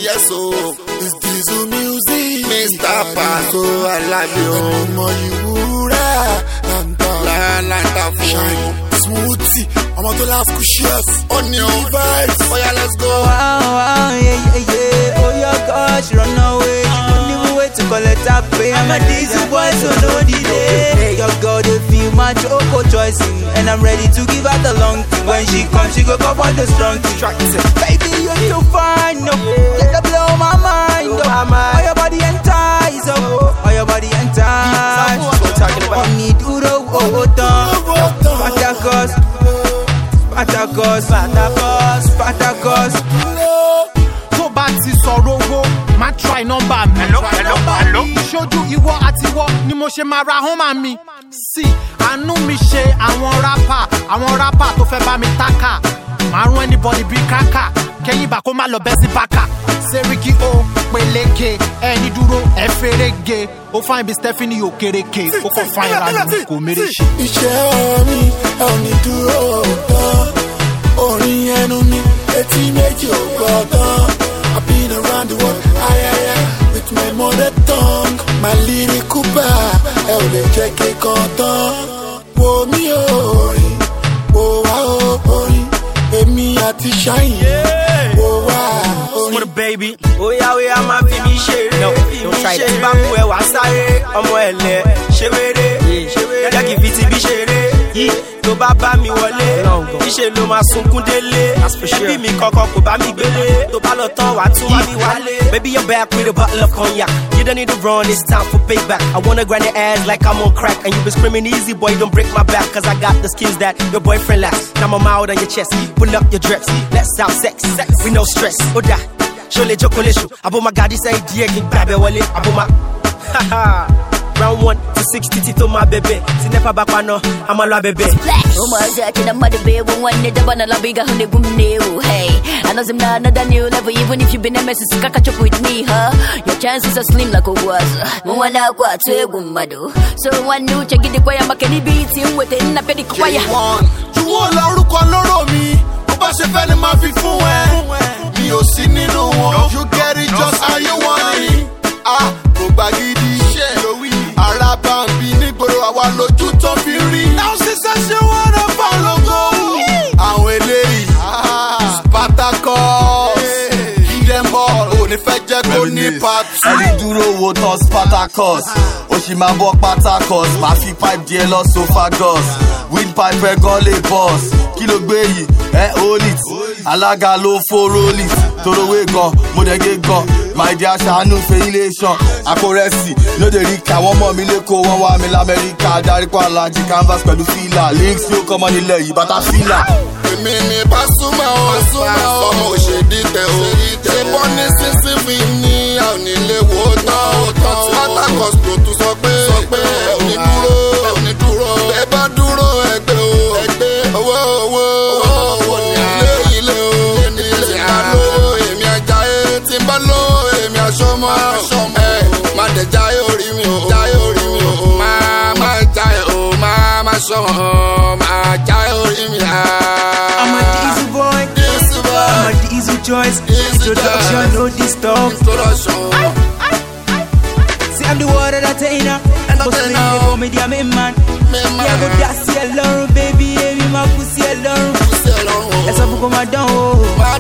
yes, so it's Diesel Music. Mr. Paso, I love you. Lanta Shine. Smoothie, I'm on the last cushions. Onion vibes. Oh yeah, let's go. Wow, yeah. Oh your gosh, run away. She don't even wait to collect her pay. I'm a Diesel boy, so no delay. Your girl, they feel my choco choicing, and I'm ready to give her the long thing. When she comes, she go pop on the strong thing. Baby, you're too fine, no. Let her blow my mind, oh. All your body entice, oh. All your body entice. Only do the Spartacus. Tó bá ti sọ̀rọ̀ owó, má try number mi. Hello. Ṣojú ìwọ àti ìwọ ni mo ṣe máa ra home mi. Sí, àánú mi ṣe àwọn rapper tó fẹ́ bá mi tákà. Màá rún anybody bí káká, kẹ́yìn bá kó má lọ bẹ́ sí bákà. Seriki o peléke, ẹni dúró ẹ fẹ́rẹ́gẹ. Ó fáìn bí Stephanie Okereke, ó kàn fáìn ra ní kò mérè ṣe. Iṣẹ́ ọ̀rọ̀ mi, ẹ ò ní dúró tán. Orin ẹnu mi, etí méjì ò gbọ́ tán. I've been around the world, with my mother tongue. My lyrical bar, ẹ ò lè jẹ́ kékan tán. Wo mi orin, wo wá orin, èmi àti Shine. Wo wá orin. Baby, oh yeah, máa fi mi ṣeré. Don't try to bá mú ẹ wá sáré. Ọmọ ẹ̀lẹ́ ṣe wéré. Jẹ́ kí fi ti bí ṣeré. Tó bá bá mi wọlé, níṣe ló máa sunkún délé. Ẹbí mi kankan kò bá mi gbélé. Tó bá lọ tán wàá tún wá mi wálé. Baby, you're back with a bottle of cognac. You don't need to run, it's time for payback. I wanna grind your ass like I'm on crack. And you been screaming easy, boy, don't break my back. Cause I got the skills that your boyfriend lacks. Now I'm out on your chest, pull up your dress. Let's have sex, with no stress. Oda, shole chocolate. Abo my God, this idea can grab it wale. Abo my, haha. Round 1 to 60 to my baby. Si never back no, I'm a la baby. Oh my God, I'm mad baby. One day the banana bigger honey boom new. Hey, I know some another new level. Even if you been a mess, catch up with me, huh? Your chances are slim like a was. One out what to madu. So one new check the choir, but can he beat him with in a petty choir? You all are looking me. Oba se fe ni ma fi fún ẹ. Mi ò sí nínú wọn. You get it just how you want it. Kò gbà gidi. Araba bí nígboro àwa lójú tó fi rí. Now sísẹ́ ṣe wọ́n rẹ̀ fà lógo. Àwọn eléyìí Spartacus Idemol ò ní fẹ́ jẹ́ kó ní pàtó. Ẹni dúró wo tán Spartacus, ó sì máa bọ́ Spartacus, máa fi pipe díẹ̀ lọ Sophagus. Windpipe ẹ̀ gan lè boss, kí ló gbé yìí? Hold it, alága ló fó roll it, torówé gan, mo dẹ̀ gé gan. My dear Shanu Fehilation, Akoresi, no dey rí ká wọ́n mọ̀ mí lẹ́kọ̀ọ́ wọ́n wá mi l'Amẹ́ríkà, Dariko Alaji canvas pẹ̀lú fìlà, links yóò kọ́ mọ́ nílẹ̀ yìí bàtà fìlà. Èmi ni Pasuma ọmọ òṣèdí tẹ̀ o, ṣe bọ́ ní sísìn fi ní àwọn nílé wo tán. Spartacus ló tún sọ pé ẹ ò ní dúró, ẹ bá dúró ẹgbẹ́ o, owó ilé o, ilé bá lówó èmi ajá tí ń bá lówó. Má dẹ̀ jáyé orí mi o, má jáyé o, má sọ̀rọ̀, má jáyé orí mi. I'm a Diesel boy, I'm a Diesel choice. Introduction, no disturb. See, I'm the word entertainer. Possibly they call me the main man. Yeah, go dance here alone, baby, baby, my pussy alone. Let's have a go my down.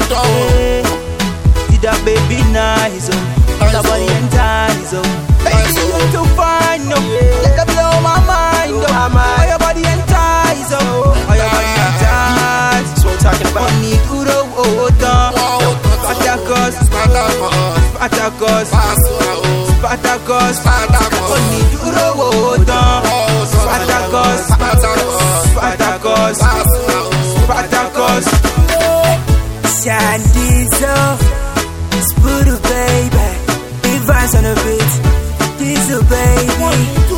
See that baby nice, oh. The body entice, oh. Baby, you're too fine, no. Let her blow my mind, oh. All your body entice, oh. All your body entice. That's what we're talking about. Only Kuro, Spartacus. Only Kuro, Spartacus. Shandizo, Spuru baby, big vibes on the beat. Diesel baby.